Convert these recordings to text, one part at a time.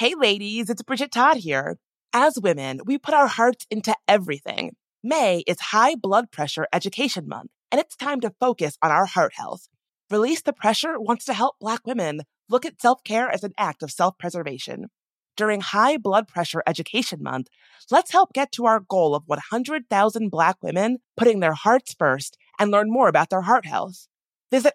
Hey ladies, it's Bridget Todd here. As women, we put our hearts into everything. May is High Blood Pressure Education Month, and it's time to focus on our heart health. Release the Pressure wants to help Black women look at self-care as an act of self-preservation. During High Blood Pressure Education Month, let's help get to our goal of 100,000 Black women putting their hearts first and learn more about their heart health. Visit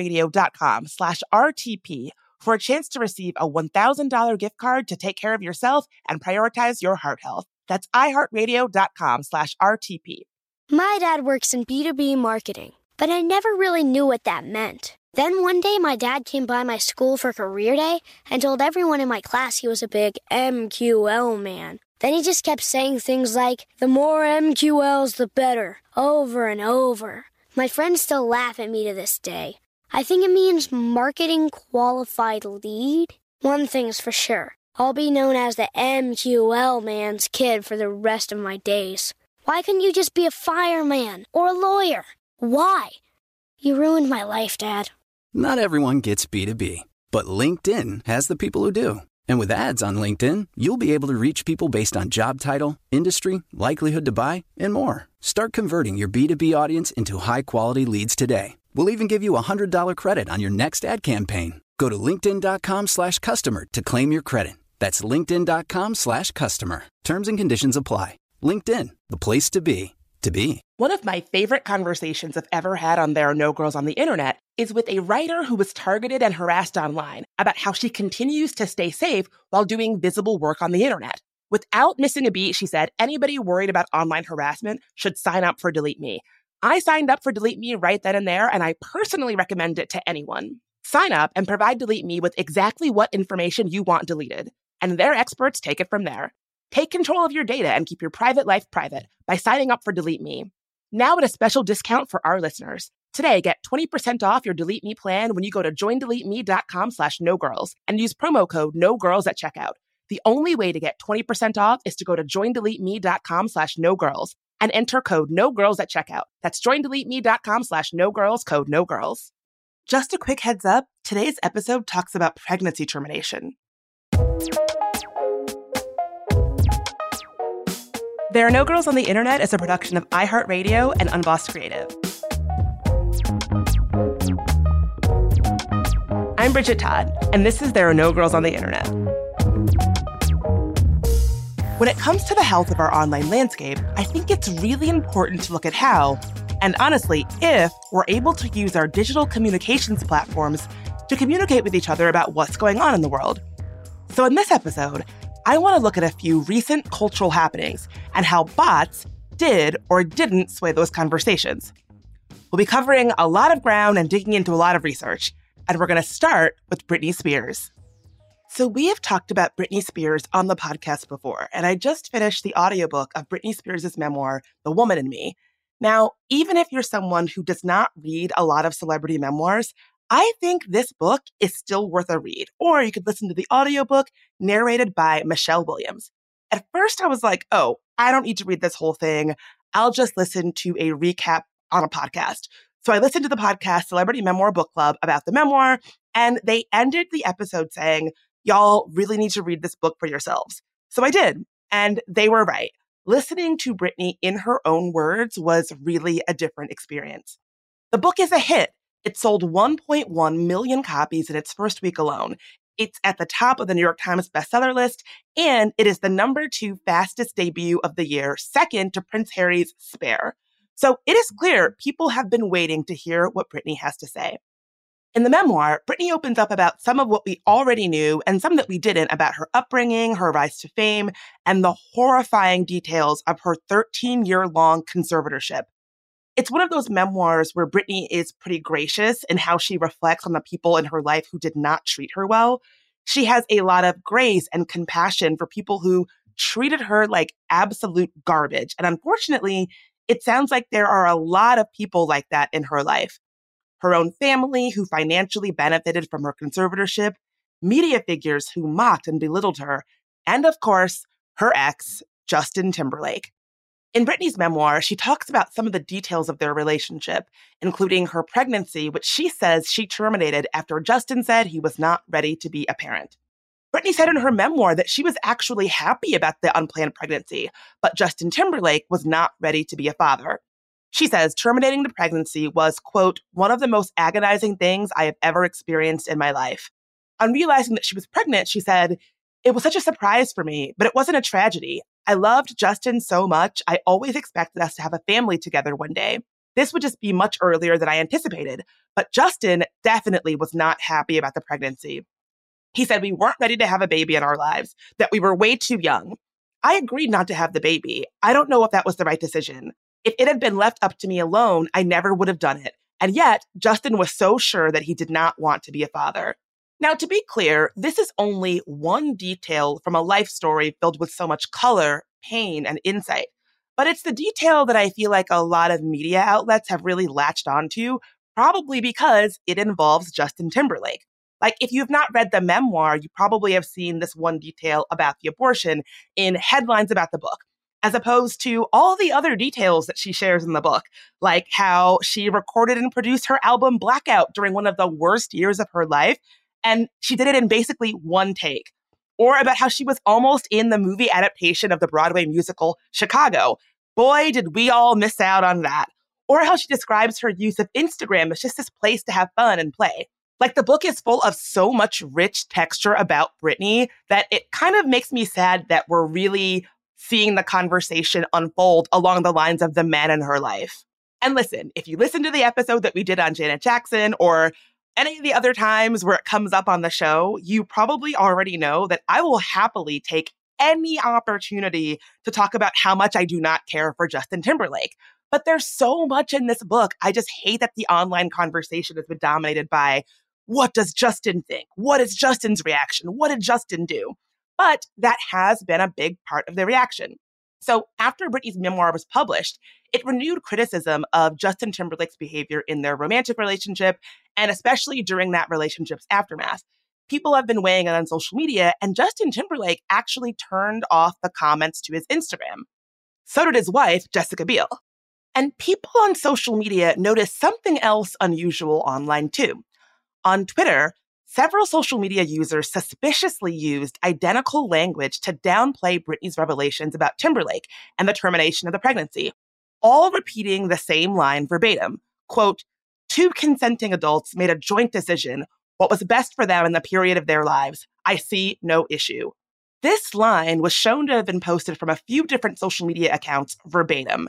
iHeartRadio.com/RTP for a chance to receive a $1,000 gift card to take care of yourself and prioritize your heart health. That's iHeartRadio.com/RTP. My dad works in B2B marketing, but I never really knew what that meant. Then one day my dad came by my school for career day and told everyone in my class he was a big MQL man. Then he just kept saying things like, the more MQLs, the better, over and over. My friends still laugh at me to this day. I think it means marketing qualified lead. One thing's for sure. I'll be known as the MQL man's kid for the rest of my days. Why couldn't you just be a fireman or a lawyer? Why? You ruined my life, Dad. Not everyone gets B2B, but LinkedIn has the people who do. And with ads on LinkedIn, you'll be able to reach people based on job title, industry, likelihood to buy, and more. Start converting your B2B audience into high-quality leads today. We'll even give you a $100 credit on your next ad campaign. Go to linkedin.com/customer to claim your credit. That's linkedin.com/customer. Terms and conditions apply. LinkedIn, the place to be, to be. One of my favorite conversations I've ever had on There Are No Girls on the Internet is with a writer who was targeted and harassed online about how she continues to stay safe while doing visible work on the internet. Without missing a beat, she said, anybody worried about online harassment should sign up for Delete Me. I signed up for Delete Me right then and there, and I personally recommend it to anyone. Sign up and provide Delete Me with exactly what information you want deleted, and their experts take it from there. Take control of your data and keep your private life private by signing up for Delete Me. Now at a special discount for our listeners. Today, get 20% off your Delete Me plan when you go to joindeleteme.com/nogirls and use promo code NOGIRLS at checkout. The only way to get 20% off is to go to joindeleteme.com/nogirls and enter code NOGIRLS at checkout. That's joindeleteme.com/nogirls, code NOGIRLS. Just a quick heads up, today's episode talks about pregnancy termination. There Are No Girls on the Internet is a production of iHeartRadio and Unbossed Creative. I'm Bridget Todd, and this is There Are No Girls on the Internet. When it comes to the health of our online landscape, I think it's really important to look at how, and honestly, if we're able to use our digital communications platforms to communicate with each other about what's going on in the world. So in this episode, I want to look at a few recent cultural happenings and how bots did or didn't sway those conversations. We'll be covering a lot of ground and digging into a lot of research, and we're going to start with Britney Spears. So we have talked about Britney Spears on the podcast before, and I just finished the audiobook of Britney Spears' memoir, The Woman in Me. Now, even if you're someone who does not read a lot of celebrity memoirs, I think this book is still worth a read. Or you could listen to the audiobook narrated by Michelle Williams. At first, I was like, oh, I don't need to read this whole thing. I'll just listen to a recap on a podcast. So I listened to the podcast Celebrity Memoir Book Club about the memoir, and they ended the episode saying, y'all really need to read this book for yourselves. So I did, and they were right. Listening to Britney in her own words was really a different experience. The book is a hit. It sold 1.1 million copies in its first week alone. It's at the top of the New York Times bestseller list, and it is the #2 fastest debut of the year, second to Prince Harry's Spare. So it is clear people have been waiting to hear what Britney has to say. In the memoir, Britney opens up about some of what we already knew and some that we didn't about her upbringing, her rise to fame, and the horrifying details of her 13-year-long conservatorship. It's one of those memoirs where Britney is pretty gracious in how she reflects on the people in her life who did not treat her well. She has a lot of grace and compassion for people who treated her like absolute garbage. And unfortunately, it sounds like there are a lot of people like that in her life. Her own family who financially benefited from her conservatorship, media figures who mocked and belittled her, and of course, her ex, Justin Timberlake. In Britney's memoir, she talks about some of the details of their relationship, including her pregnancy, which she says she terminated after Justin said he was not ready to be a parent. Britney said in her memoir that she was actually happy about the unplanned pregnancy, but Justin Timberlake was not ready to be a father. She says terminating the pregnancy was, quote, one of the most agonizing things I have ever experienced in my life. On realizing that she was pregnant, she said, it was such a surprise for me, but it wasn't a tragedy. I loved Justin so much. I always expected us to have a family together one day. This would just be much earlier than I anticipated, but Justin definitely was not happy about the pregnancy. He said we weren't ready to have a baby in our lives, that we were way too young. I agreed not to have the baby. I don't know if that was the right decision. If it had been left up to me alone, I never would have done it. And yet, Justin was so sure that he did not want to be a father. Now, to be clear, this is only one detail from a life story filled with so much color, pain, and insight. But it's the detail that I feel like a lot of media outlets have really latched onto, probably because it involves Justin Timberlake. Like, if you've not read the memoir, you probably have seen this one detail about the abortion in headlines about the book, as opposed to all the other details that she shares in the book, like how she recorded and produced her album Blackout during one of the worst years of her life, and she did it in basically one take. Or about how she was almost in the movie adaptation of the Broadway musical Chicago. Boy, did we all miss out on that. Or how she describes her use of Instagram as just this place to have fun and play. Like, the book is full of so much rich texture about Britney that it kind of makes me sad that we're really seeing the conversation unfold along the lines of the man in her life. And listen, if you listen to the episode that we did on Janet Jackson or any of the other times where it comes up on the show, you probably already know that I will happily take any opportunity to talk about how much I do not care for Justin Timberlake. But there's so much in this book. I just hate that the online conversation has been dominated by, what does Justin think? What is Justin's reaction? What did Justin do? But that has been a big part of the reaction. So after Britney's memoir was published, it renewed criticism of Justin Timberlake's behavior in their romantic relationship, and especially during that relationship's aftermath. People have been weighing in on social media, and Justin Timberlake actually turned off the comments to his Instagram. So did his wife, Jessica Biel. And people on social media noticed something else unusual online too. On Twitter, several social media users suspiciously used identical language to downplay Britney's revelations about Timberlake and the termination of the pregnancy, all repeating the same line verbatim. Quote, two consenting adults made a joint decision, what was best for them in the period of their lives. I see no issue. This line was shown to have been posted from a few different social media accounts verbatim.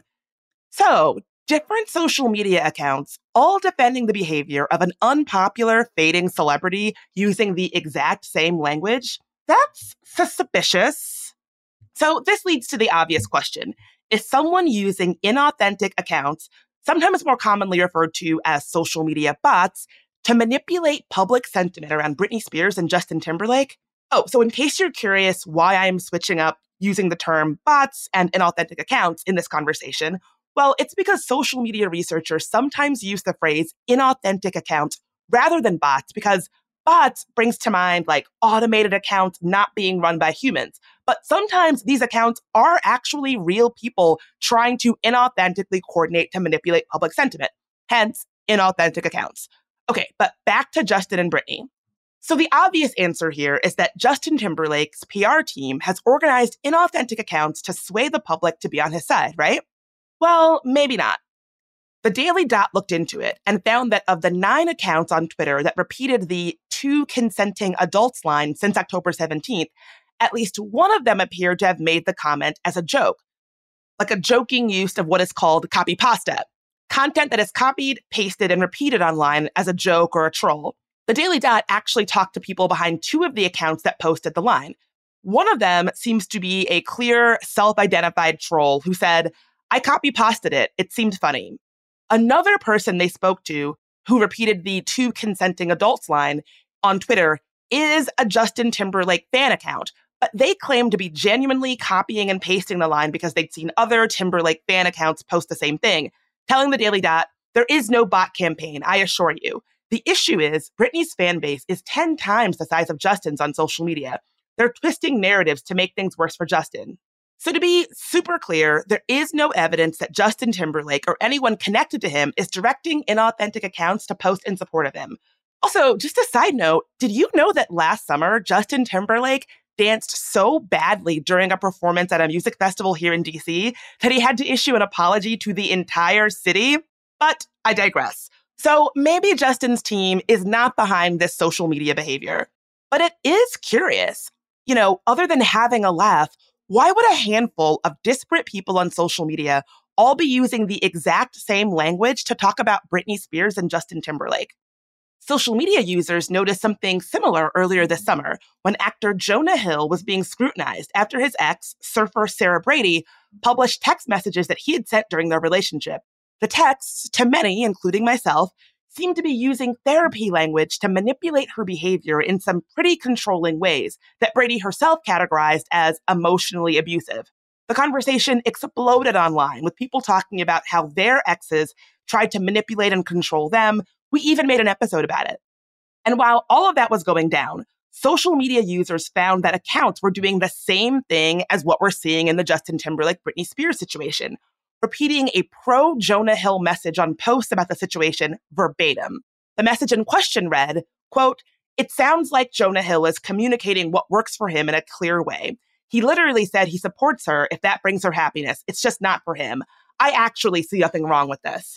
So, different social media accounts all defending the behavior of an unpopular fading celebrity using the exact same language. That's suspicious. So this leads to the obvious question. Is someone using inauthentic accounts, sometimes more commonly referred to as social media bots, to manipulate public sentiment around Britney Spears and Justin Timberlake? Oh, so in case you're curious why I'm switching up using the term bots and inauthentic accounts in this conversation, well, it's because social media researchers sometimes use the phrase inauthentic accounts rather than bots, because bots brings to mind like automated accounts not being run by humans. But sometimes these accounts are actually real people trying to inauthentically coordinate to manipulate public sentiment. Hence, inauthentic accounts. Okay, but back to Justin and Britney. So the obvious answer here is that Justin Timberlake's PR team has organized inauthentic accounts to sway the public to be on his side, right? Well, maybe not. The Daily Dot looked into it and found that of the 9 accounts on Twitter that repeated the two consenting adults line since October 17th, at least one of them appeared to have made the comment as a joke, like a joking use of what is called copy pasta, content that is copied, pasted, and repeated online as a joke or a troll. The Daily Dot actually talked to people behind 2 of the accounts that posted the line. One of them seems to be a clear, self-identified troll who said, I copy-pasted it. It seemed funny. Another person they spoke to, who repeated the two consenting adults line on Twitter, is a Justin Timberlake fan account, but they claim to be genuinely copying and pasting the line because they'd seen other Timberlake fan accounts post the same thing, telling the Daily Dot, there is no bot campaign, I assure you. The issue is Britney's fan base is 10 times the size of Justin's on social media. They're twisting narratives to make things worse for Justin. So to be super clear, there is no evidence that Justin Timberlake or anyone connected to him is directing inauthentic accounts to post in support of him. Also, just a side note, did you know that last summer, Justin Timberlake danced so badly during a performance at a music festival here in DC that he had to issue an apology to the entire city? But I digress. So maybe Justin's team is not behind this social media behavior. But it is curious. Other than having a laugh, why would a handful of disparate people on social media all be using the exact same language to talk about Britney Spears and Justin Timberlake? Social media users noticed something similar earlier this summer when actor Jonah Hill was being scrutinized after his ex, surfer Sarah Brady, published text messages that he had sent during their relationship. The texts, to many, including myself, seemed to be using therapy language to manipulate her behavior in some pretty controlling ways that Brady herself categorized as emotionally abusive. The conversation exploded online with people talking about how their exes tried to manipulate and control them. We even made an episode about it. And while all of that was going down, social media users found that accounts were doing the same thing as what we're seeing in the Justin Timberlake-Britney Spears situation, repeating a pro-Jonah Hill message on posts about the situation verbatim. The message in question read, quote, "It sounds like Jonah Hill is communicating what works for him in a clear way. He literally said he supports her if that brings her happiness. It's just not for him. I actually see nothing wrong with this."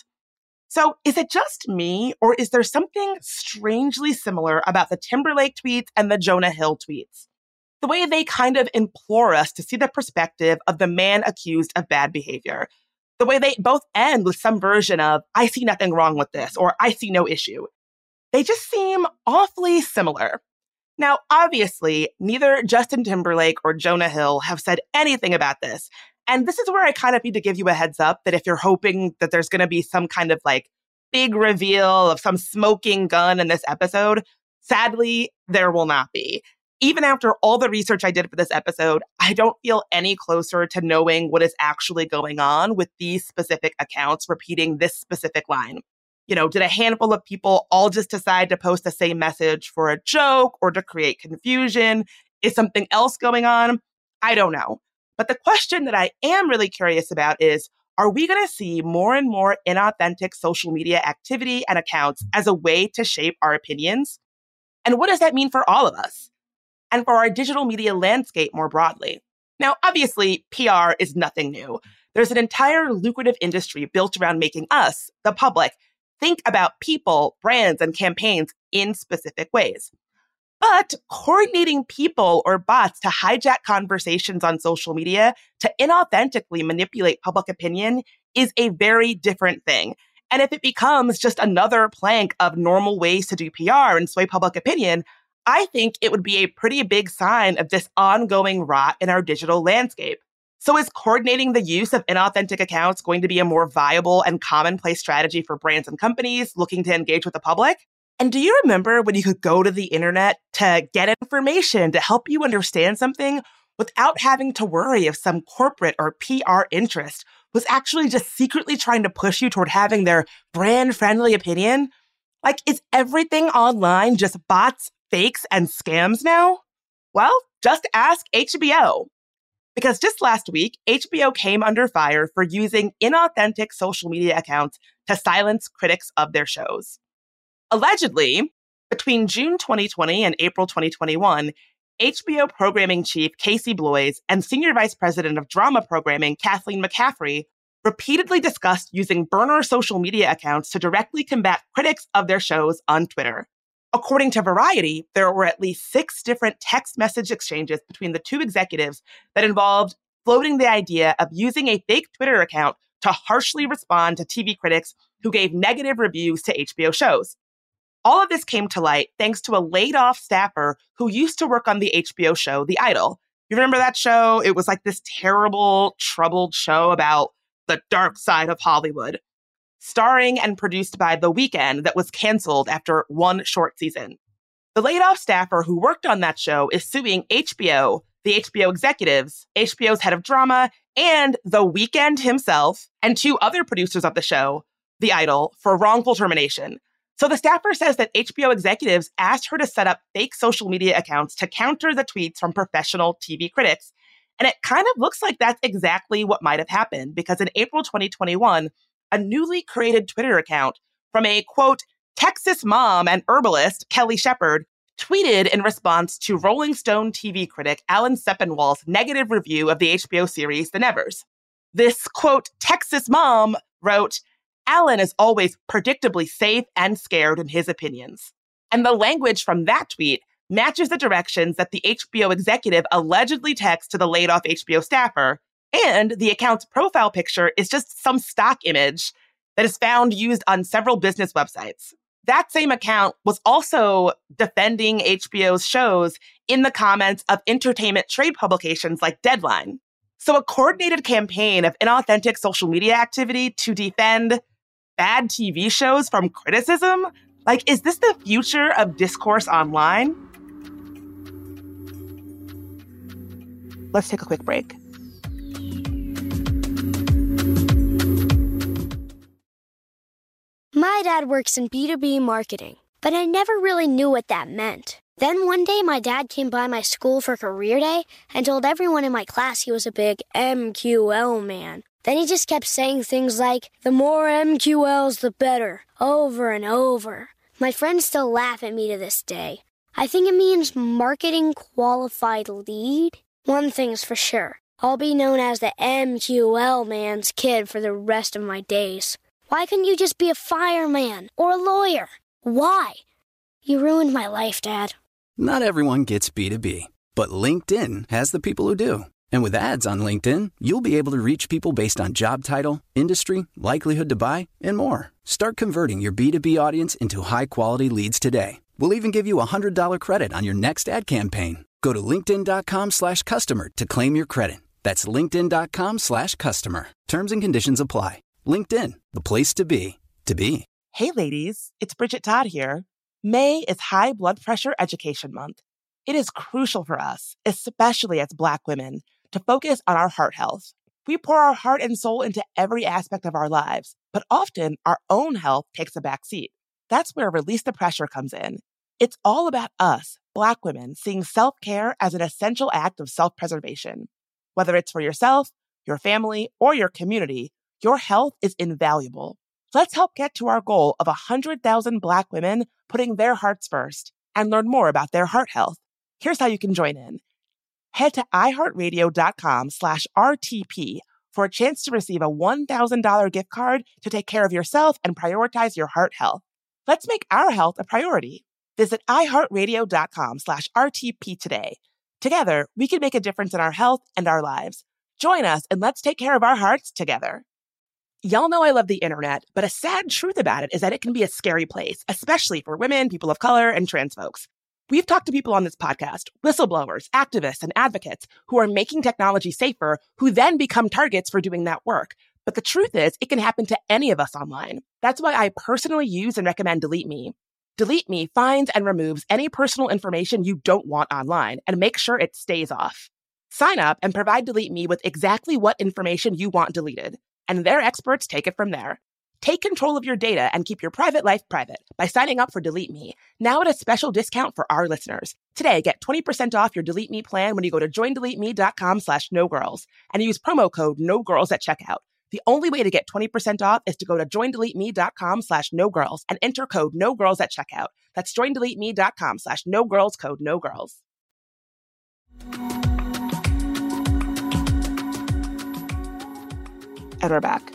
So is it just me, or is there something strangely similar about the Timberlake tweets and the Jonah Hill tweets? The way they kind of implore us to see the perspective of the man accused of bad behavior. The way they both end with some version of, "I see nothing wrong with this," or "I see no issue." They just seem awfully similar. Now, obviously, neither Justin Timberlake or Jonah Hill have said anything about this. And this is where I kind of need to give you a heads up that if you're hoping that there's going to be some kind of big reveal of some smoking gun in this episode, sadly, there will not be. Even after all the research I did for this episode, I don't feel any closer to knowing what is actually going on with these specific accounts repeating this specific line. Did a handful of people all just decide to post the same message for a joke or to create confusion? Is something else going on? I don't know. But the question that I am really curious about is, are we going to see more and more inauthentic social media activity and accounts as a way to shape our opinions? And what does that mean for all of us? And for our digital media landscape more broadly? Now, obviously, PR is nothing new. There's an entire lucrative industry built around making us, the public, think about people, brands, and campaigns in specific ways. But coordinating people or bots to hijack conversations on social media to inauthentically manipulate public opinion is a very different thing. And if it becomes just another plank of normal ways to do PR and sway public opinion, I think it would be a pretty big sign of this ongoing rot in our digital landscape. So is coordinating the use of inauthentic accounts going to be a more viable and commonplace strategy for brands and companies looking to engage with the public? And do you remember when you could go to the internet to get information to help you understand something without having to worry if some corporate or PR interest was actually just secretly trying to push you toward having their brand-friendly opinion? Is everything online just bots, fakes, and scams now? Well, just ask HBO. Because just last week, HBO came under fire for using inauthentic social media accounts to silence critics of their shows. Allegedly, between June 2020 and April 2021, HBO programming chief Casey Bloys and senior vice president of drama programming Kathleen McCaffrey repeatedly discussed using burner social media accounts to directly combat critics of their shows on Twitter. According to Variety, there were at least 6 different text message exchanges between the two executives that involved floating the idea of using a fake Twitter account to harshly respond to TV critics who gave negative reviews to HBO shows. All of this came to light thanks to a laid-off staffer who used to work on the HBO show The Idol. You remember that show? It was this terrible, troubled show about the dark side of Hollywood, starring and produced by The Weeknd that was canceled after one short season. The laid-off staffer who worked on that show is suing HBO, the HBO executives, HBO's head of drama, and The Weeknd himself, and 2 other producers of the show, The Idol, for wrongful termination. So the staffer says that HBO executives asked her to set up fake social media accounts to counter the tweets from professional TV critics. And it kind of looks like that's exactly what might have happened, because in April 2021, a newly created Twitter account from a, quote, Texas mom and herbalist Kelly Shepard tweeted in response to Rolling Stone TV critic Alan Sepinwall's negative review of the HBO series The Nevers. This, quote, Texas mom wrote, Alan is always predictably safe and scared in his opinions. And the language from that tweet matches the directions that the HBO executive allegedly texts to the laid-off HBO staffer, and the account's profile picture is just some stock image that is found used on several business websites. That same account was also defending HBO's shows in the comments of entertainment trade publications like Deadline. So a coordinated campaign of inauthentic social media activity to defend bad TV shows from criticism? Like, is this the future of discourse online? Let's take a quick break. My dad works in B2B marketing, but I never really knew what that meant. Then one day my dad came by my school for career day and told everyone in my class he was a big MQL man. Then he just kept saying things like, the more MQLs, the better, over and over. My friends still laugh at me to this day. I think it means marketing qualified lead. One thing's for sure, I'll be known as the MQL man's kid for the rest of my days. Why couldn't you just be a fireman or a lawyer? Why? You ruined my life, Dad. Not everyone gets B2B, but LinkedIn has the people who do. And with ads on LinkedIn, you'll be able to reach people based on job title, industry, likelihood to buy, and more. Start converting your B2B audience into high-quality leads today. We'll even give you a $100 credit on your next ad campaign. Go to linkedin.com/customer to claim your credit. That's linkedin.com/customer. Terms and conditions apply. LinkedIn, the place to be, to be. Hey ladies, it's Bridget Todd here. May is High Blood Pressure Education Month. It is crucial for us, especially as Black women, to focus on our heart health. We pour our heart and soul into every aspect of our lives, but often our own health takes a back seat. That's where Release the Pressure comes in. It's all about us, Black women, seeing self-care as an essential act of self-preservation. Whether it's for yourself, your family, or your community, your health is invaluable. Let's help get to our goal of 100,000 Black women putting their hearts first and learn more about their heart health. Here's how you can join in. Head to iHeartRadio.com/RTP for a chance to receive a $1,000 gift card to take care of yourself and prioritize your heart health. Let's make our health a priority. Visit iHeartRadio.com/RTP today. Together, we can make a difference in our health and our lives. Join us and let's take care of our hearts together. Y'all know I love the internet, but a sad truth about it is that it can be a scary place, especially for women, people of color, and trans folks. We've talked to people on this podcast, whistleblowers, activists, and advocates who are making technology safer, who then become targets for doing that work. But the truth is, it can happen to any of us online. That's why I personally use and recommend Delete Me. Delete Me finds and removes any personal information you don't want online and makes sure it stays off. Sign up and provide Delete Me with exactly what information you want deleted, and their experts take it from there. Take control of your data and keep your private life private by signing up for Delete Me, now at a special discount for our listeners. Today, get 20% off your Delete Me plan when you go to joindeleteme.com/nogirls and use promo code NOGIRLS at checkout. The only way to get 20% off is to go to joindeleteme.com/nogirls and enter code NOGIRLS at checkout. That's joindeleteme.com/nogirls, code NOGIRLS. And we're back.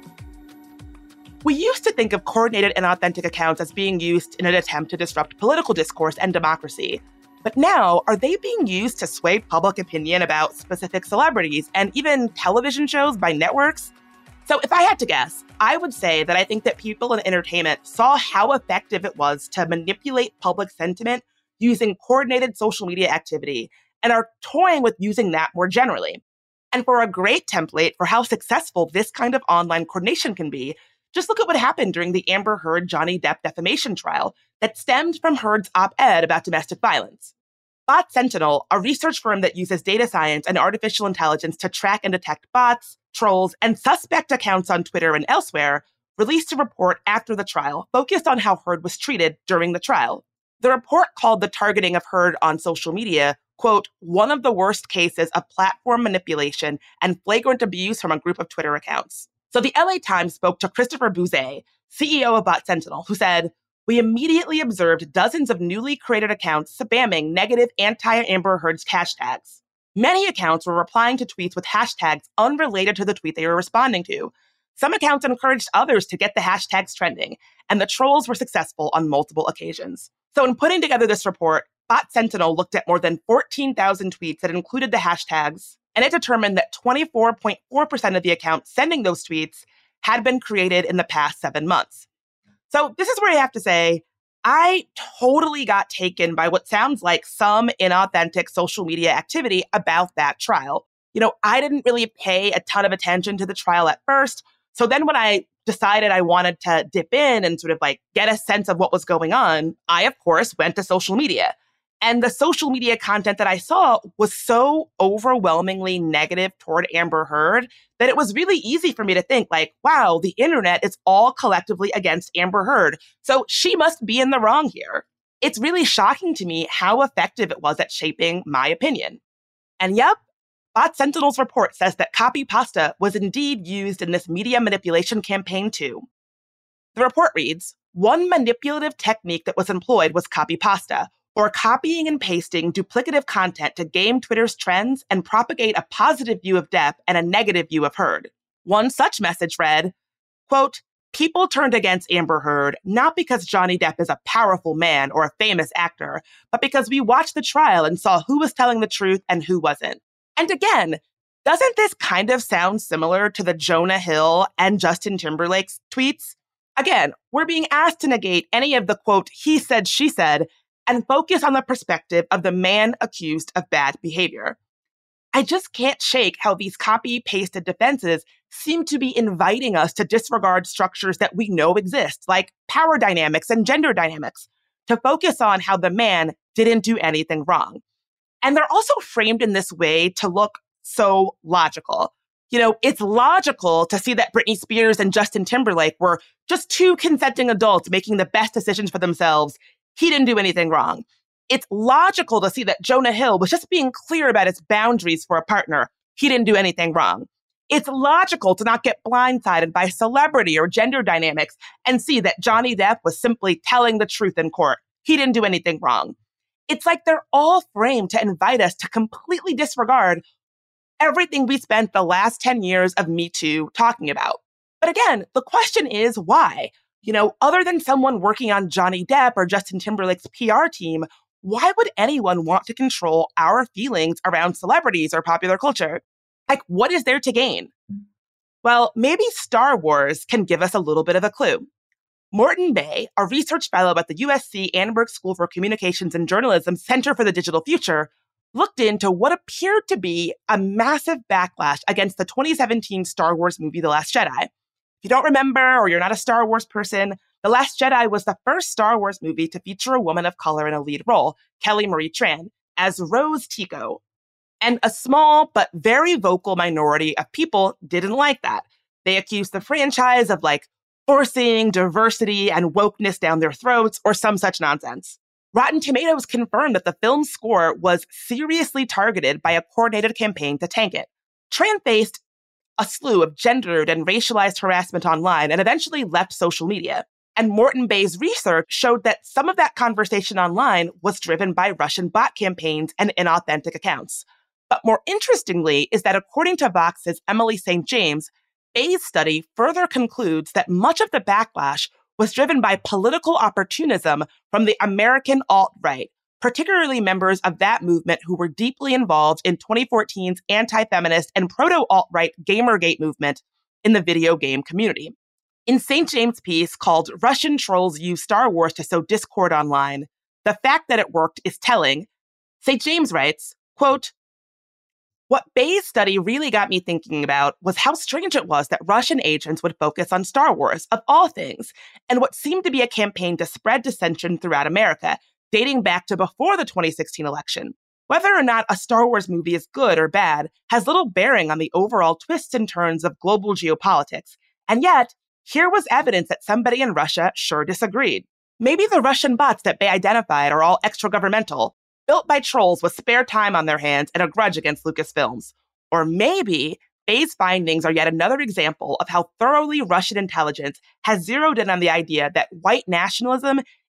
We used to think of coordinated and authentic accounts as being used in an attempt to disrupt political discourse and democracy. But now, are they being used to sway public opinion about specific celebrities and even television shows by networks? So if I had to guess, I would say that I think that people in entertainment saw how effective it was to manipulate public sentiment using coordinated social media activity and are toying with using that more generally. And for a great template for how successful this kind of online coordination can be, just look at what happened during the Amber Heard-Johnny Depp defamation trial that stemmed from Heard's op-ed about domestic violence. Bot Sentinel, a research firm that uses data science and artificial intelligence to track and detect bots, trolls, and suspect accounts on Twitter and elsewhere, released a report after the trial focused on how Heard was treated during the trial. The report called the targeting of Heard on social media, quote, one of the worst cases of platform manipulation and flagrant abuse from a group of Twitter accounts. So the LA Times spoke to Christopher Bouzet, CEO of Bot Sentinel, who said, we immediately observed dozens of newly created accounts spamming negative anti-Amber Heard's hashtags. Many accounts were replying to tweets with hashtags unrelated to the tweet they were responding to. Some accounts encouraged others to get the hashtags trending, and the trolls were successful on multiple occasions. So in putting together this report, Bot Sentinel looked at more than 14,000 tweets that included the hashtags, and it determined that 24.4% of the accounts sending those tweets had been created in the past 7 months. So this is where I have to say, I totally got taken by what sounds like some inauthentic social media activity about that trial. I didn't really pay a ton of attention to the trial at first. So then when I decided I wanted to dip in and sort of get a sense of what was going on, I, of course, went to social media. And the social media content that I saw was so overwhelmingly negative toward Amber Heard that it was really easy for me to think wow, the internet is all collectively against Amber Heard. So she must be in the wrong here. It's really shocking to me how effective it was at shaping my opinion. And yep, Bot Sentinel's report says that copy pasta was indeed used in this media manipulation campaign too. The report reads, one manipulative technique that was employed was copy pasta, or copying and pasting duplicative content to game Twitter's trends and propagate a positive view of Depp and a negative view of Heard. One such message read, quote, people turned against Amber Heard not because Johnny Depp is a powerful man or a famous actor, but because we watched the trial and saw who was telling the truth and who wasn't. And again, doesn't this kind of sound similar to the Jonah Hill and Justin Timberlake's tweets? Again, we're being asked to negate any of the, quote, he said, she said, and focus on the perspective of the man accused of bad behavior. I just can't shake how these copy-pasted defenses seem to be inviting us to disregard structures that we know exist, like power dynamics and gender dynamics, to focus on how the man didn't do anything wrong. And they're also framed in this way to look so logical. It's logical to see that Britney Spears and Justin Timberlake were just two consenting adults making the best decisions for themselves. He didn't do anything wrong. It's logical to see that Jonah Hill was just being clear about his boundaries for a partner. He didn't do anything wrong. It's logical to not get blindsided by celebrity or gender dynamics and see that Johnny Depp was simply telling the truth in court. He didn't do anything wrong. It's like they're all framed to invite us to completely disregard everything we spent the last 10 years of Me Too talking about. But again, the question is why? Other than someone working on Johnny Depp or Justin Timberlake's PR team, why would anyone want to control our feelings around celebrities or popular culture? What is there to gain? Well, maybe Star Wars can give us a little bit of a clue. Morton Bay, a research fellow at the USC Annenberg School for Communications and Journalism Center for the Digital Future, looked into what appeared to be a massive backlash against the 2017 Star Wars movie, The Last Jedi. If you don't remember, or you're not a Star Wars person, The Last Jedi was the first Star Wars movie to feature a woman of color in a lead role, Kelly Marie Tran, as Rose Tico. And a small but very vocal minority of people didn't like that. They accused the franchise of forcing diversity and wokeness down their throats or some such nonsense. Rotten Tomatoes confirmed that the film's score was seriously targeted by a coordinated campaign to tank it. Tran faced a slew of gendered and racialized harassment online and eventually left social media. And Morton Bay's research showed that some of that conversation online was driven by Russian bot campaigns and inauthentic accounts. But more interestingly is that according to Vox's Emily St. James, Bay's study further concludes that much of the backlash was driven by political opportunism from the American alt-right, particularly members of that movement who were deeply involved in 2014's anti-feminist and proto-alt-right Gamergate movement in the video game community. In St. James' piece called Russian Trolls Use Star Wars to Sow Discord Online, the fact that it worked is telling. St. James writes, quote, what Bay's study really got me thinking about was how strange it was that Russian agents would focus on Star Wars, of all things, and what seemed to be a campaign to spread dissension throughout America, dating back to before the 2016 election. Whether or not a Star Wars movie is good or bad has little bearing on the overall twists and turns of global geopolitics. And yet, here was evidence that somebody in Russia sure disagreed. Maybe the Russian bots that Bay identified are all extra-governmental, built by trolls with spare time on their hands and a grudge against Lucasfilms. Or maybe Bay's findings are yet another example of how thoroughly Russian intelligence has zeroed in on the idea that white nationalism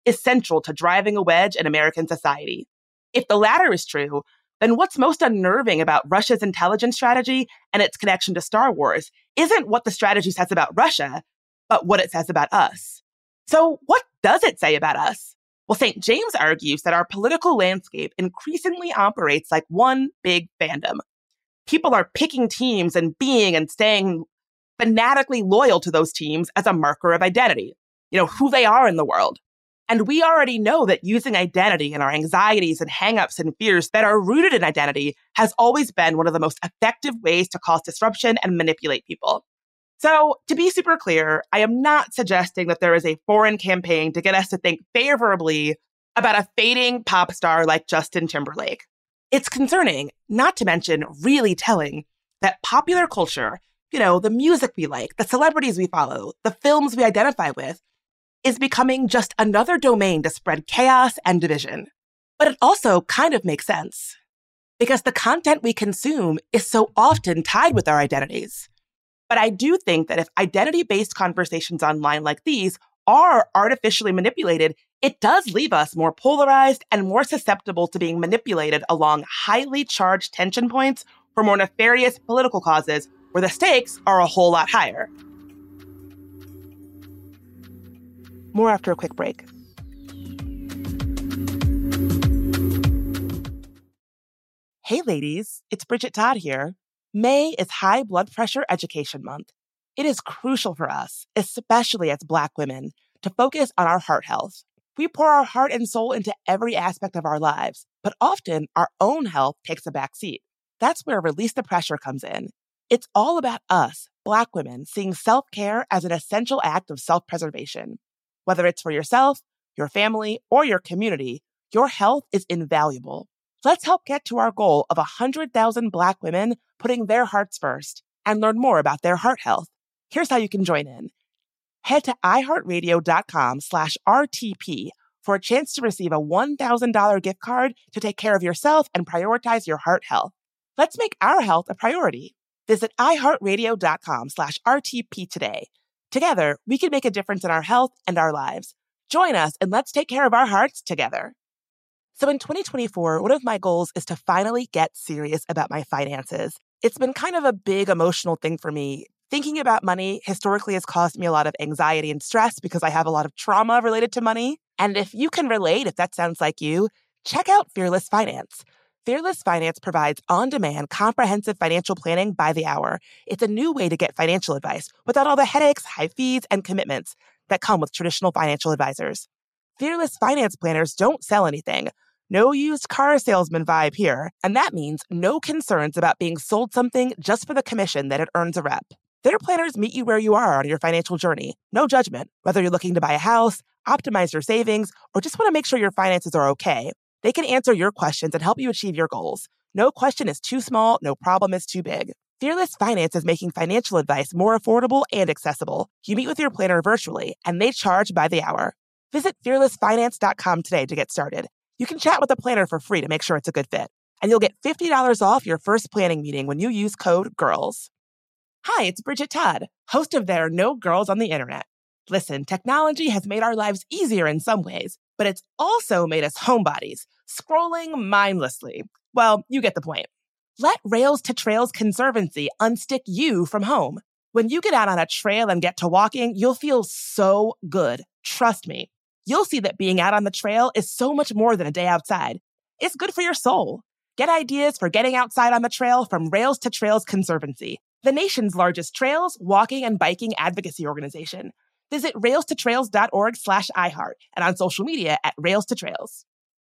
is central to driving a wedge in American society. If the latter is true, then what's most unnerving about Russia's intelligence strategy and its connection to Star Wars isn't what the strategy says about Russia, but what it says about us. So what does it say about us? Well, St. James argues that our political landscape increasingly operates like one big fandom. People are picking teams and being and staying fanatically loyal to those teams as a marker of identity, who they are in the world. And we already know that using identity and our anxieties and hangups and fears that are rooted in identity has always been one of the most effective ways to cause disruption and manipulate people. So, to be super clear, I am not suggesting that there is a foreign campaign to get us to think favorably about a fading pop star like Justin Timberlake. It's concerning, not to mention really telling, that popular culture, the music we like, the celebrities we follow, the films we identify with, is becoming just another domain to spread chaos and division. But it also kind of makes sense, because the content we consume is so often tied with our identities. But I do think that if identity-based conversations online like these are artificially manipulated, it does leave us more polarized and more susceptible to being manipulated along highly charged tension points for more nefarious political causes where the stakes are a whole lot higher. More after a quick break. Hey ladies, it's Bridget Todd here. May is High Blood Pressure Education Month. It is crucial for us, especially as Black women, to focus on our heart health. We pour our heart and soul into every aspect of our lives, but often our own health takes a back seat. That's where Release the Pressure comes in. It's all about us, Black women, seeing self-care as an essential act of self-preservation. Whether it's for yourself, your family, or your community, your health is invaluable. Let's help get to our goal of 100,000 Black women putting their hearts first and learn more about their heart health. Here's how you can join in. Head to iHeartRadio.com/RTP for a chance to receive a $1,000 gift card to take care of yourself and prioritize your heart health. Let's make our health a priority. Visit iHeartRadio.com/RTP today. Together, we can make a difference in our health and our lives. Join us and let's take care of our hearts together. So in 2024, one of my goals is to finally get serious about my finances. It's been kind of a big emotional thing for me. Thinking about money historically has caused me a lot of anxiety and stress because I have a lot of trauma related to money. And if you can relate, if that sounds like you, check out Fearless Finance. Fearless Finance provides on-demand, comprehensive financial planning by the hour. It's a new way to get financial advice without all the headaches, high fees, and commitments that come with traditional financial advisors. Fearless Finance planners don't sell anything. No used car salesman vibe here, and that means no concerns about being sold something just for the commission that it earns a rep. Their planners meet you where you are on your financial journey. No judgment, whether you're looking to buy a house, optimize your savings, or just want to make sure your finances are okay. They can answer your questions and help you achieve your goals. No question is too small, no problem is too big. Fearless Finance is making financial advice more affordable and accessible. You meet with your planner virtually, and they charge by the hour. Visit fearlessfinance.com today to get started. You can chat with a planner for free to make sure it's a good fit. And you'll get $50 off your first planning meeting when you use code GIRLS. Hi, it's Bridget Todd, host of There Are No Girls on the Internet. Listen, technology has made our lives easier in some ways, but it's also made us homebodies, scrolling mindlessly. Well, you get the point. Let Rails to Trails Conservancy unstick you from home. When you get out on a trail and get to walking, you'll feel so good. Trust me. You'll see that being out on the trail is so much more than a day outside. It's good for your soul. Get ideas for getting outside on the trail from Rails to Trails Conservancy, the nation's largest trails, walking, and biking advocacy organization. Visit railstotrails.org/iHeart and on social media at Rails to Trails.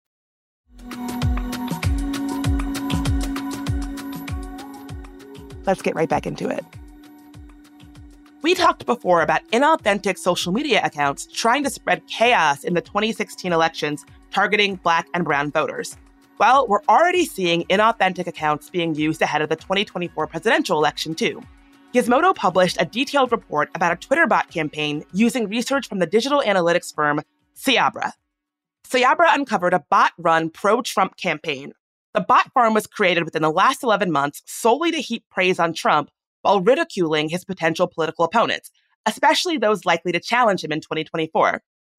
Let's get right back into it. We talked before about inauthentic social media accounts trying to spread chaos in the 2016 elections targeting Black and brown voters. Well, we're already seeing inauthentic accounts being used ahead of the 2024 presidential election, too. Gizmodo published a detailed report about a Twitter bot campaign using research from the digital analytics firm Cyabra. Cyabra uncovered a bot-run pro-Trump campaign. The bot farm was created within the last 11 months solely to heap praise on Trump while ridiculing his potential political opponents, especially those likely to challenge him in 2024.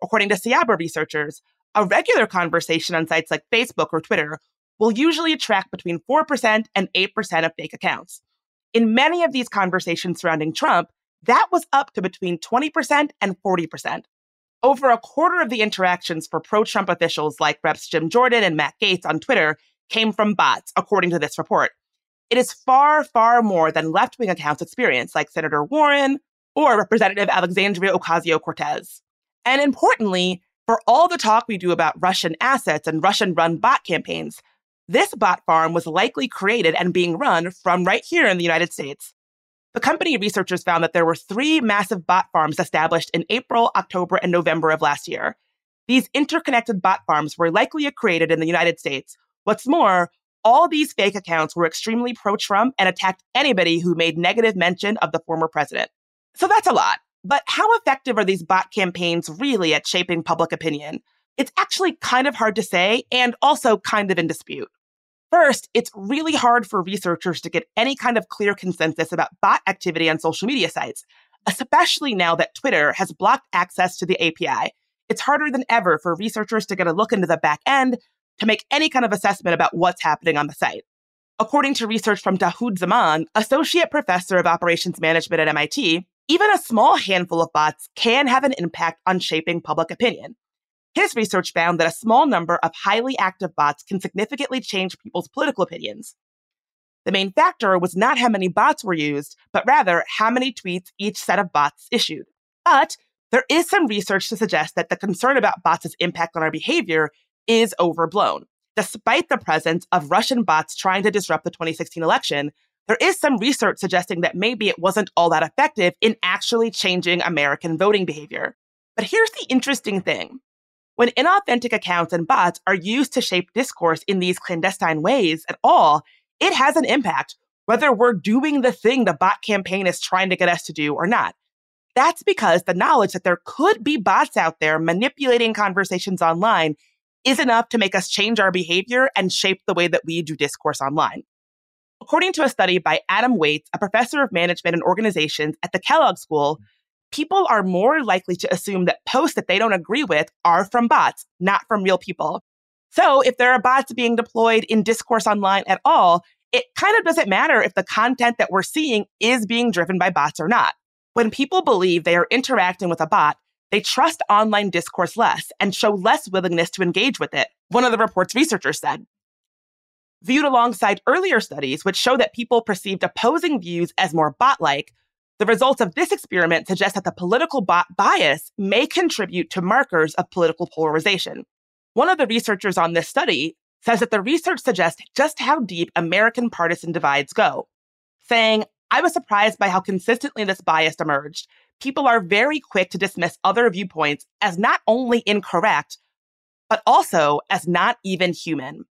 according to Siaba researchers, a regular conversation on sites like Facebook or Twitter will usually track between 4% and 8% of fake accounts. In many of these conversations surrounding Trump, that was up to between 20% and 40%. Over a quarter of the interactions for pro-Trump officials like Reps Jim Jordan and Matt Gaetz on Twitter came from bots, according to this report. It is far, far more than left-wing accounts experience, like Senator Warren or Representative Alexandria Ocasio-Cortez. And importantly, for all the talk we do about Russian assets and Russian-run bot campaigns, this bot farm was likely created and being run from right here in the United States. The company researchers found that there were 3 massive bot farms established in April, October, and November of last year. These interconnected bot farms were likely created in the United States. What's more, all these fake accounts were extremely pro-Trump and attacked anybody who made negative mention of the former president. So that's a lot. But how effective are these bot campaigns really at shaping public opinion? It's actually kind of hard to say and also kind of in dispute. First, it's really hard for researchers to get any kind of clear consensus about bot activity on social media sites, especially now that Twitter has blocked access to the API. It's harder than ever for researchers to get a look into the back end to make any kind of assessment about what's happening on the site. According to research from Dahoud Zaman, associate professor of operations management at MIT, even a small handful of bots can have an impact on shaping public opinion. His research found that a small number of highly active bots can significantly change people's political opinions. The main factor was not how many bots were used, but rather how many tweets each set of bots issued. But there is some research to suggest that the concern about bots' impact on our behavior is overblown. Despite the presence of Russian bots trying to disrupt the 2016 election, there is some research suggesting that maybe it wasn't all that effective in actually changing American voting behavior. But here's the interesting thing. When inauthentic accounts and bots are used to shape discourse in these clandestine ways at all, it has an impact, whether we're doing the thing the bot campaign is trying to get us to do or not. That's because the knowledge that there could be bots out there manipulating conversations online is enough to make us change our behavior and shape the way that we do discourse online. According to a study by Adam Waits, a professor of management and organizations at the Kellogg School, people are more likely to assume that posts that they don't agree with are from bots, not from real people. So if there are bots being deployed in discourse online at all, it kind of doesn't matter if the content that we're seeing is being driven by bots or not. When people believe they are interacting with a bot, they trust online discourse less and show less willingness to engage with it, one of the report's researchers said. Viewed alongside earlier studies, which show that people perceived opposing views as more bot-like, the results of this experiment suggest that the political bot bias may contribute to markers of political polarization. One of the researchers on this study says that the research suggests just how deep American partisan divides go, saying, "I was surprised by how consistently this bias emerged. People are very quick to dismiss other viewpoints as not only incorrect, but also as not even human."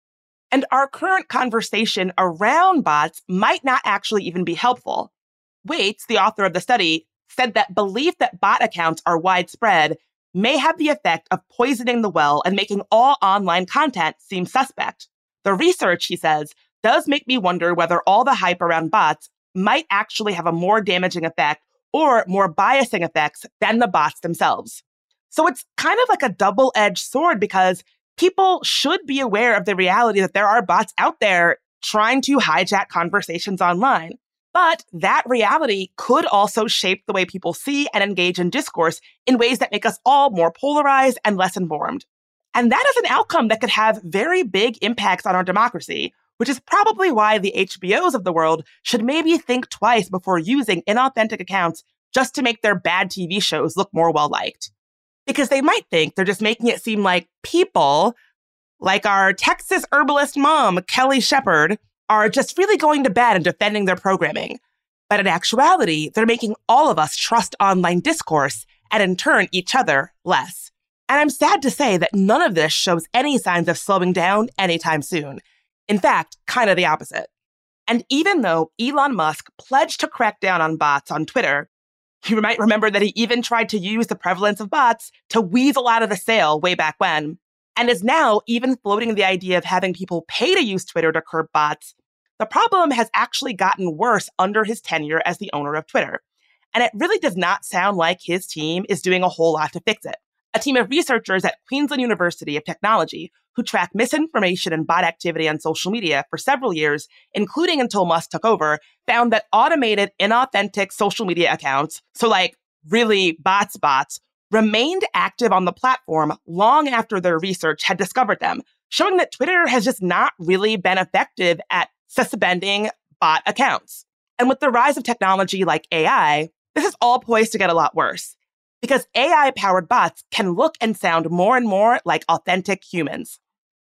And our current conversation around bots might not actually even be helpful. Waits, the author of the study, said that belief that bot accounts are widespread may have the effect of poisoning the well and making all online content seem suspect. The research, he says, does make me wonder whether all the hype around bots might actually have a more damaging effect or more biasing effects than the bots themselves. So it's kind of like a double-edged sword because people should be aware of the reality that there are bots out there trying to hijack conversations online. But that reality could also shape the way people see and engage in discourse in ways that make us all more polarized and less informed. And that is an outcome that could have very big impacts on our democracy, which is probably why the HBOs of the world should maybe think twice before using inauthentic accounts just to make their bad TV shows look more well-liked. Because they might think they're just making it seem like people, like our Texas herbalist mom, Kelly Shepard, are just really going to bed and defending their programming. But in actuality, they're making all of us trust online discourse and in turn each other less. And I'm sad to say that none of this shows any signs of slowing down anytime soon. In fact, kind of the opposite. And even though Elon Musk pledged to crack down on bots on Twitter, you might remember that he even tried to use the prevalence of bots to weasel out of the sale way back when, and is now even floating the idea of having people pay to use Twitter to curb bots. The problem has actually gotten worse under his tenure as the owner of Twitter. And it really does not sound like his team is doing a whole lot to fix it. a team of researchers at Queensland University of Technology who track misinformation and bot activity on social media for several years, including until Musk took over, found that automated, inauthentic social media accounts, so like really bots, remained active on the platform long after their research had discovered them, showing that Twitter has just not really been effective at suspending bot accounts. And with the rise of technology like AI, this is all poised to get a lot worse, because AI-powered bots can look and sound more and more like authentic humans.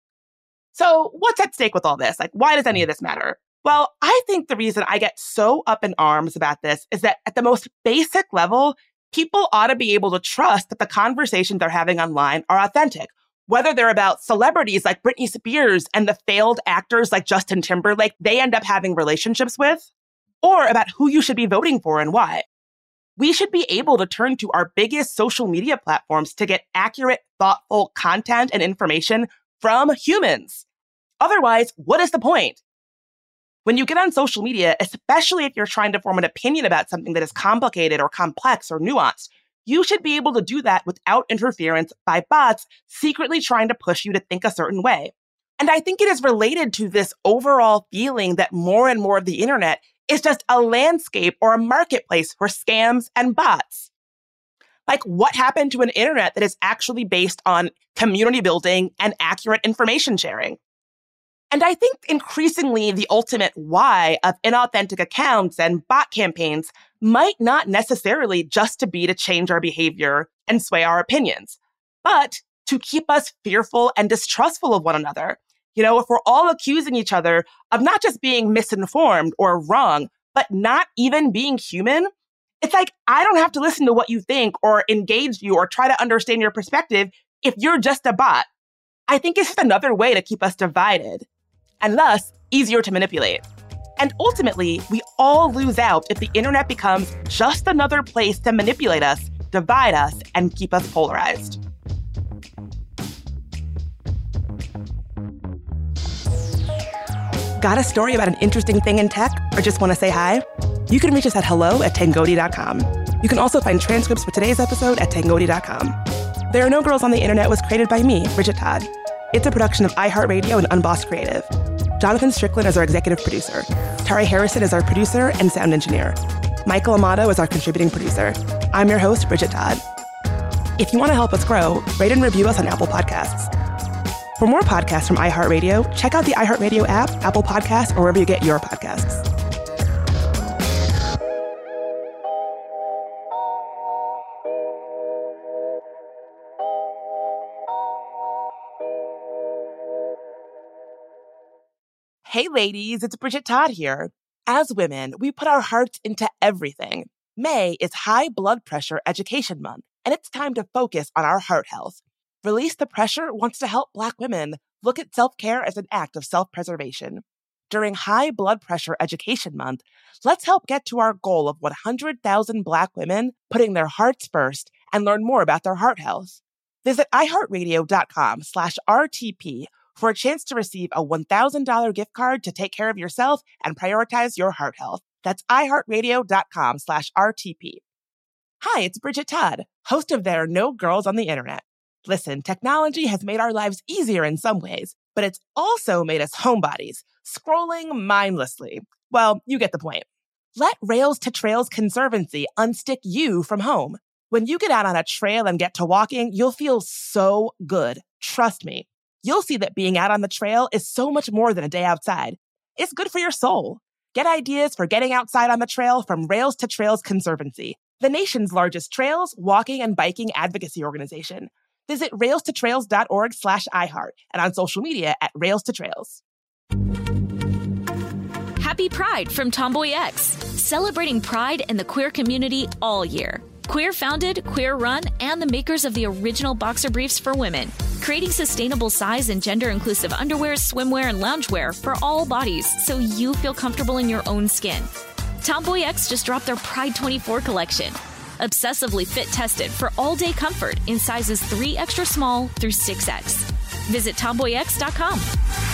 So what's at stake with all this? Like, why does any of this matter? Well, I think the reason I get so up in arms about this is that at the most basic level, people ought to be able to trust that the conversations they're having online are authentic, whether they're about celebrities like Britney Spears and the failed actors like Justin Timberlake they end up having relationships with, or about who you should be voting for and why. We should be able to turn to our biggest social media platforms to get accurate, thoughtful content and information from humans. Otherwise, what is the point? When you get on social media, especially if you're trying to form an opinion about something that is complicated or complex or nuanced, you should be able to do that without interference by bots secretly trying to push you to think a certain way. And I think it is related to this overall feeling that more and more of the internet is just a landscape or a marketplace for scams and bots. Like, what happened to an internet that is actually based on community building and accurate information sharing? And I think increasingly the ultimate why of inauthentic accounts and bot campaigns might not necessarily just to be to change our behavior and sway our opinions, but to keep us fearful and distrustful of one another. You know, if we're all accusing each other of not just being misinformed or wrong, but not even being human, it's like, I don't have to listen to what you think or engage you or try to understand your perspective if you're just a bot. I think it's just another way to keep us divided, and thus easier to manipulate. And ultimately, we all lose out if the internet becomes just another place to manipulate us, divide us, and keep us polarized. Got a story about an interesting thing in tech or just want to say hi? You can reach us at hello@tangoti.com. You can also find transcripts for today's episode at tangoti.com. There Are No Girls on the Internet was created by me, Bridget Todd. It's a production of iHeartRadio and Unbossed Creative. Jonathan Strickland is our executive producer. Tari Harrison is our producer and sound engineer. Michael Amato is our contributing producer. I'm your host, Bridget Todd. If you want to help us grow, rate and review us on Apple Podcasts. For more podcasts from iHeartRadio, check out the iHeartRadio app, Apple Podcasts, or wherever you get your podcasts. Hey ladies, it's Bridget Todd here. As women, we put our hearts into everything. May is High Blood Pressure Education Month, and it's time to focus on our heart health. Release the Pressure wants to help Black women look at self-care as an act of self-preservation. During High Blood Pressure Education Month, let's help get to our goal of 100,000 Black women putting their hearts first and learn more about their heart health. Visit iHeartRadio.com/RTP for a chance to receive a $1,000 gift card to take care of yourself and prioritize your heart health. That's iHeartRadio.com/RTP. Hi, it's Bridget Todd, host of There Are No Girls on the Internet. Listen, technology has made our lives easier in some ways, but it's also made us homebodies, scrolling mindlessly. Well, you get the point. Let Rails to Trails Conservancy unstick you from home. When you get out on a trail and get to walking, you'll feel so good. Trust me. You'll see that being out on the trail is so much more than a day outside. It's good for your soul. Get ideas for getting outside on the trail from Rails to Trails Conservancy, the nation's largest trails, walking, and biking advocacy organization. Visit railstotrails.org/iHeart and on social media at Rails to Trails. Happy Pride from Tomboy X, celebrating pride and the queer community all year. Queer founded, queer run, and the makers of the original boxer briefs for women, creating sustainable size and gender inclusive underwear, swimwear, and loungewear for all bodies so you feel comfortable in your own skin. Tomboy X just dropped their Pride 24 collection. Obsessively fit tested for all day comfort in sizes 3 extra small through 6X. Visit tomboyx.com.